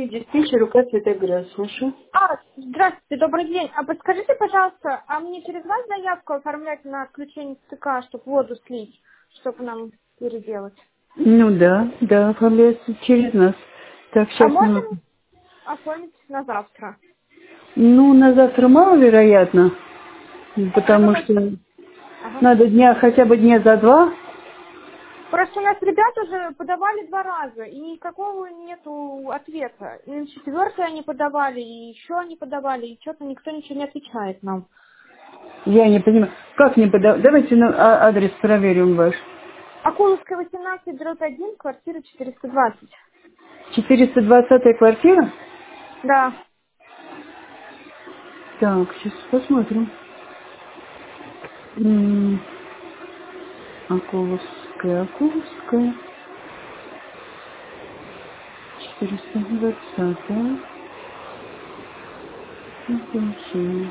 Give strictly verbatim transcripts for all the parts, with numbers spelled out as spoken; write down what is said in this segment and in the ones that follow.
Юрий, диспетчер УК Цветоград, слышу. А, здравствуйте, добрый день. А подскажите, пожалуйста, а мне через вас заявку оформлять на отключение ЦК, чтобы воду слить, чтобы нам переделать? Ну да, да, оформляется через нас. Так, А сейчас можно минуту. оформить на завтра? Ну, на завтра маловероятно, На потому какой? что Ага. надо дня, хотя бы дня за два. Просто у нас ребята уже подавали два раза, и никакого нету ответа. И на четвертое они подавали, и еще они подавали, и что-то никто ничего не отвечает нам. Я не понимаю, как не подав... Давайте ну, а- адрес проверим ваш. Акуловская, восемнадцать, дробь один, квартира четыреста двадцать. четыреста двадцатая квартира? Да. Так, сейчас посмотрим. М, Акуловская, Акуловская, четыреста двадцатая. Окей.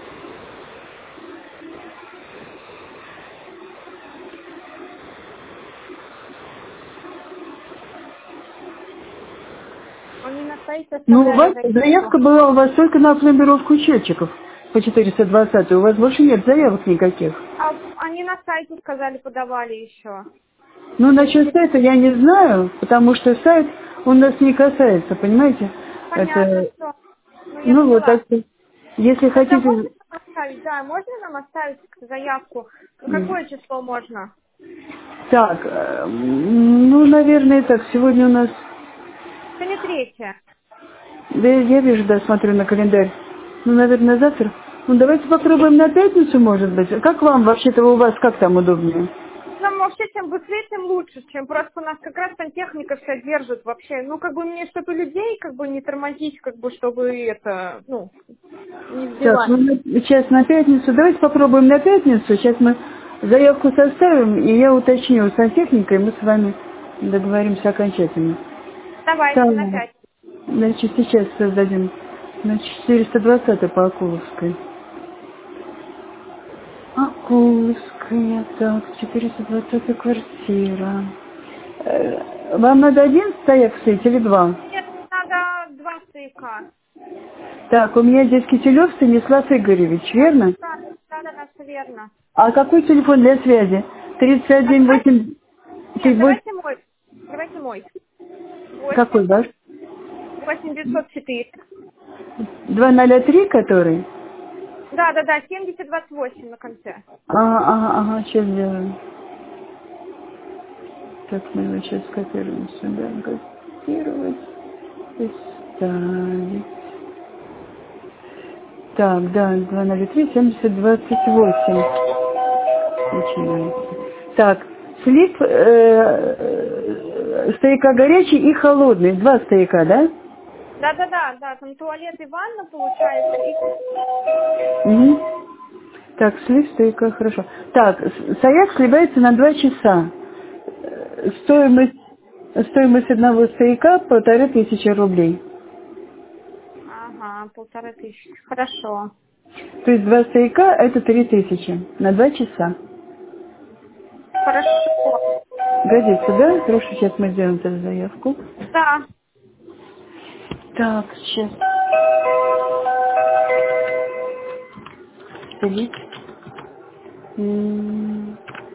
Они на сайте Ну, у оставляли вас заявку. заявка была у вас только на пломбировку счетчиков по четыреста двадцать. У вас больше нет заявок никаких. А они на сайте сказали, подавали еще. Ну, Они насчет через... сайта я не знаю, потому что сайт у нас не касается, понимаете? Понятно, Это, что. Ну, я ну вот поняла. так что, если Тогда можно хотите, нам оставить? Да, можно нам оставить заявку? На м, какое число можно? так, э, ну, наверное, так, сегодня у нас, Сегодня третье. да, я вижу, да, смотрю на календарь, ну, наверное, завтра. Ну, давайте попробуем на пятницу, может быть. Как вам вообще-то, у вас, как там удобнее? Нам вообще чем быстрее, тем лучше, чем просто у нас как раз сантехника вся держит вообще. Ну, как бы мне, чтобы людей как бы не тормозить, как бы, чтобы это, ну, не Так, сбивать. ну на- сейчас на пятницу. Давайте попробуем на пятницу. Сейчас мы заявку составим, и я уточню с сантехникой, и мы с вами договоримся окончательно. Так, Давайте на пять. значит, сейчас создадим. Значит, четыреста двадцать по Акуловской. Акуловская, так, четыреста двадцатая квартира. Э, Вам надо один стояк стоять или два? Нет, надо два стояка. Так, у меня здесь Киселев Станислав Игоревич, Да, верно? да, да, да, да, все верно. А какой телефон для связи? тридцать А один давайте, восемь... нет, давайте мой. Давайте мой. Какой Восемь, ваш? восемь девятьсот четыре. два ноль три, который? Да, да, да, семьдесят двадцать восемь на конце. Ага, ага, ага, сейчас сделаем. Так, мы его сейчас копируем сюда. Копировать и ставить. Так, да, два ноль три, семьдесят двадцать восемь. Начинаем. Так, слив э, э, стояка горячий и холодный. Два стояка, да? Да, да, да, да, там туалет и ванна получается. И... Угу. Так, слив стояка, хорошо. Так, с- стояк сливается на два часа. Э, Стоимость, стоимость одного стояка полторы тысячи рублей. Ага, полторы тысячи. Хорошо. То есть два стояка это три тысячи на два часа. Хорошо. Годится, да? Хорошо, сейчас мы сделаем эту заявку. Да. Так, сейчас. Слив. М,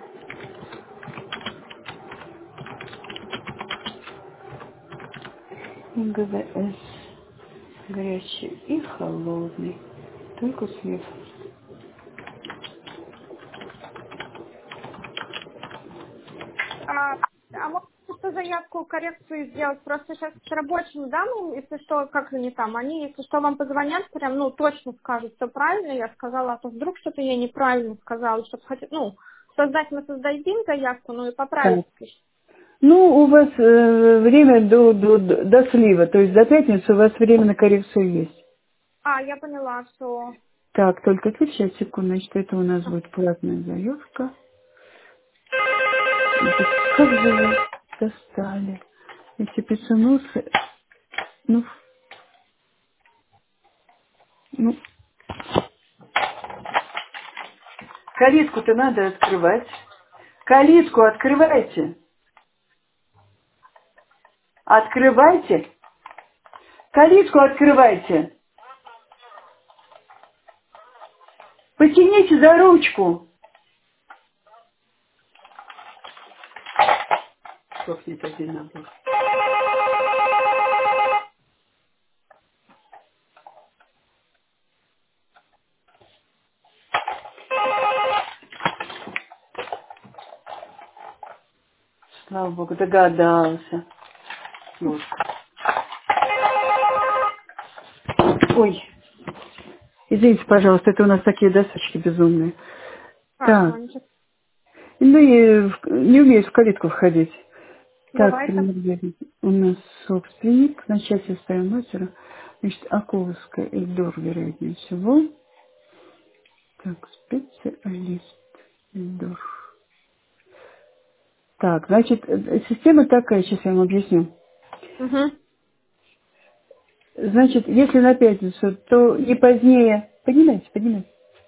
ГВС. Горячий и холодный. Только слив. А, а можно что заявку, коррекцию сделать? Просто сейчас с рабочими, да, ну, если что, как они там, они, если что, вам позвонят, прям, ну, точно скажут, все правильно я сказала, а то вдруг что-то я неправильно сказала, чтобы хоть, ну, создать мы создадим заявку, ну, и поправить. Так. Ну, у вас э, время до, до, до до слива, то есть до пятницы у вас время на коррекцию есть. А, я поняла, что... Так, только тут сейчас, секундочку, это у нас будет платная заявка. Это как же вы достали эти пицценусы? Ну, ну, калитку-то надо открывать. Калитку открывайте. Открывайте. Калитку открывайте. Потяните за ручку. Сохнет один набор. Слава Богу, догадался. Вот. Ой, извините, пожалуйста, это у нас такие досочки безумные. Хорошо, Так, ничего. ну и в- не умею в калитку входить. Так, Давайте. примерно у нас собственник, начальник ставим мастера, значит, Аковская Эльдор, вероятнее всего. Так, специалист Эльдор. Так, значит, э, система такая, сейчас я вам объясню. Угу. Значит, если на пятницу, то не позднее, поднимайте, поднимайте.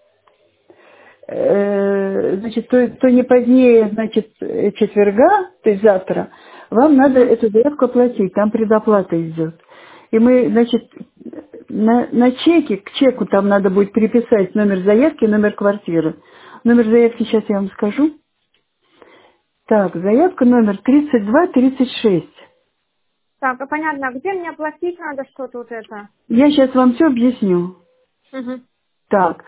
Э, значит, то, то не позднее, значит, э, четверга, то есть завтра, вам надо Угу. эту заявку оплатить, там предоплата идет. И мы, значит, на, на чеке, к чеку там надо будет переписать номер заявки, номер квартиры. Номер заявки сейчас я вам скажу. Так, заявка номер тридцать два тридцать шесть. Так, а понятно, а где мне оплатить надо что-то вот это? Я сейчас вам все объясню. Угу. Так,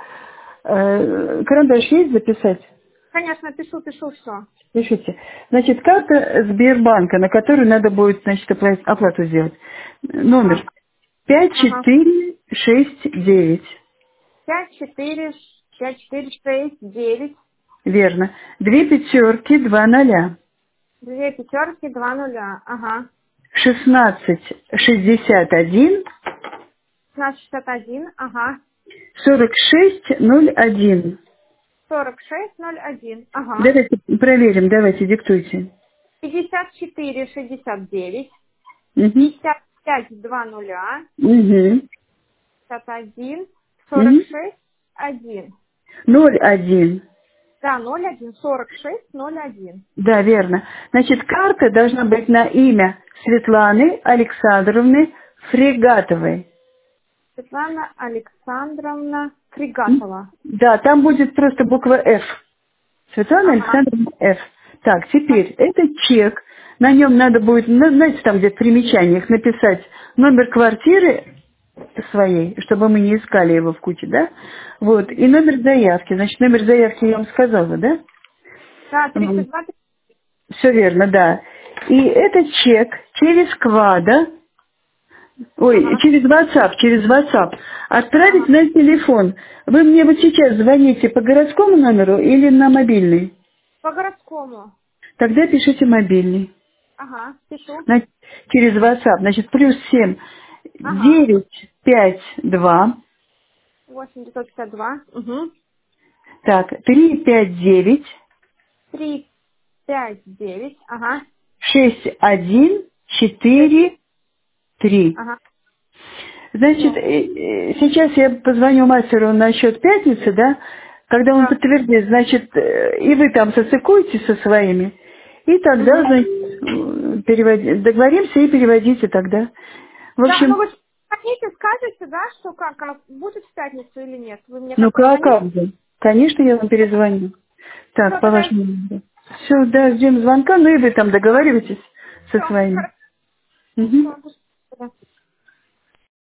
э, карандаш есть записать? Конечно, пишу, пишу все. Пишите. Значит, карта Сбербанка, на которую надо будет, значит, опла- оплату сделать. Номер Ага. пять Ага. четыре шесть девять. Пять, четыре, пять, четыре, шесть, девять, Верно. Две пятерки, два ноля. две пятерки, два нуля. Ага. Шестнадцать шестьдесят один Пятнадцать шестьдесят один. Ага. сорок шесть ноль один. Сорок шесть ноль один. Ага. Давайте проверим, давайте, диктуйте. Пятьдесят четыре шестьдесят девять. Угу. Пятьдесят пять два нуля. Угу. Пятьдесят один. Сорок Угу. шесть один. ноль один. Да, ноль один. Сорок шесть ноль один. Да, верно. Значит, карта должна быть на имя Светланы Александровны Фрегатовой. Светлана Александровна М? Кригатова. Да, там будет просто буква F. Светлана Ага. Александровна F. Так, теперь, это чек. На нем надо будет, ну, знаете, там где-то в примечаниях написать номер квартиры своей, чтобы мы не искали его в куче, да? Вот, и номер заявки. Значит, номер заявки я вам сказала, да? Да, тридцать два. Все верно, да. И это чек через Квада, ой, Ага. через WhatsApp, через WhatsApp отправить Ага. на телефон. Вы мне вот сейчас звоните по городскому номеру или на мобильный? По городскому. Тогда пишите мобильный. Ага. Пишу. На- через WhatsApp, значит, плюс семь Ага. девять пять два, Восемь девятьсот пятьдесят два. Угу. так, три пять девять Три пять девять. Ага. шесть один Шесть. четыре три. Ага. Значит, Все. э, э, сейчас я позвоню мастеру насчет пятницы, да, когда он Да. подтвердит, значит, э, и вы там состыкуетесь со своими, и тогда, Угу. значит, э, переводи- договоримся и переводите тогда. В Да, ну общем, вы хотите, скажете, да, что как, а будет в пятницу или нет? Вы мне ну как как, позвоните? как же? Конечно, я вам перезвоню. Так, Все, по тогда вашему номеру. Все, да, ждем звонка, ну и вы там договариваетесь со все. своими. Мгм. Хорошо.